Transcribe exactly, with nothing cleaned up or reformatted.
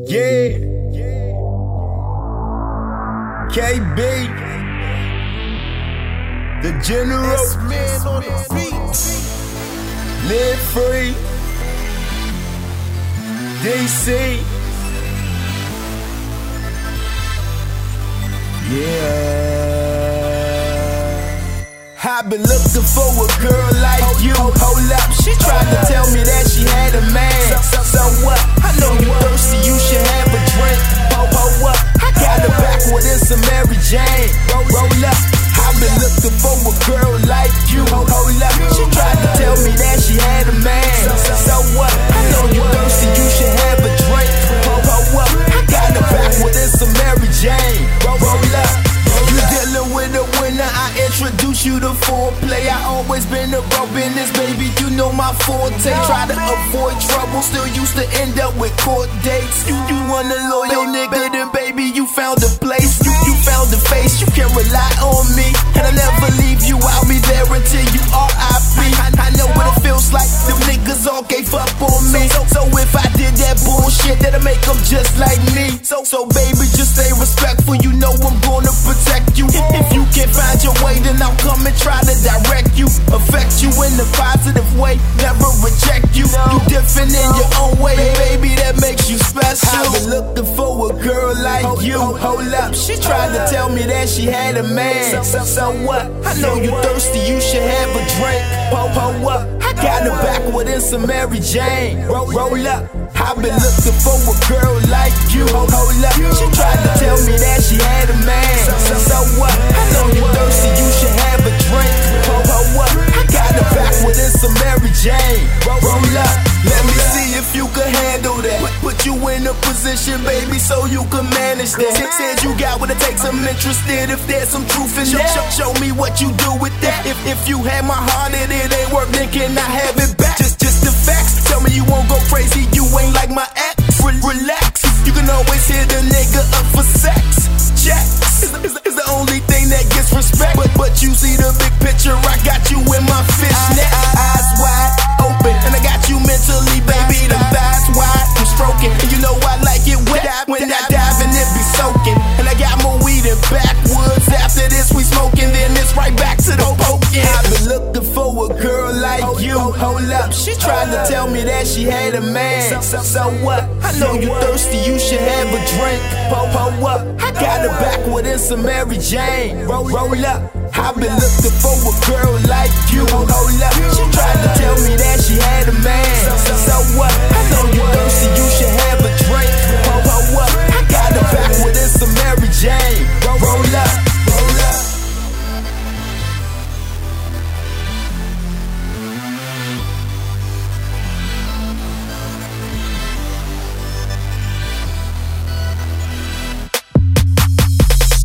Yeah. K B. The General. Man on the beat. Live free. D C. Yeah. I've been looking for a girl like you. Hold up, she tried to tell me that she had a man. So, so what? I know you thirsty, you should have a drink. Ho, ho, up. I got her back with some Mary Jane. Roll, roll up. I've been looking for a girl like you. Hold up, she tried to tell me that she had a man. So, so what? I know you thirsty, you should have a drink. Ho, ho, up. I got her back with some Mary Jane. Roll, roll up. You dealing with a winner, I introduce you to foreplay. I always been about business, baby, you know my forte. Try to avoid trouble, still used to end up with court dates. You, you want a loyal nigga, then baby, you found a place. You, you found a face, you can rely on me. And I never leave you, I'll be there until you R I P. I, I know what it feels like, them niggas all gave up on me. So, so if I did that bullshit, that'll make them just like me. So, so baby, just stay respectful, you know I'm gonna protect you. If you can't find your way, then I'll come and try to direct you, affect you in a positive way, never reject you. You different in your own way, baby, that makes you special. I've been looking for a girl like you. Hold up, she tried to tell me that she had a man. So, so what? I know you thirsty, you should have a drink. Po, po, up. I got her back with some Mary Jane. Roll, roll up. I've been looking for a girl like you. Hold up, she tried to tell me that she had a man. So, so what? I know you thirsty, you should have a drink. Po, po, up. I got her back with some Mary Jane. Roll, roll up. Let me see if you can handle that. Put, put you in a position, baby, so you can manage that. Said you got what it takes, I'm interested if there's some truth in that. Show, show me what you do with that. If, if you had my heart and it ain't work, then can I have it back? Just, just the facts. Tell me you won't go crazy, you ain't like my ex. Re relax, you can always hit a nigga up for sex. Checks is, is, is the only thing that gets respect. But, but you see the big picture, I got you in my fishnet. Eyes wide open, and I got you mentally, baby. The thighs wide, I'm stroking. And you know I like it wet when I dive and it be soaking. And I got more weed in backwoods. After this, we smoking, then it's right back to the poking. I've been looking for a girl like you. Hold up, she tried to tell me that she had a man. So, so what? I know you thirsty, you should have a drink. Po, po, up. I got her back with some Mary Jane. Roll, roll up. I've been looking for a girl like you. Hold up, she tried to tell me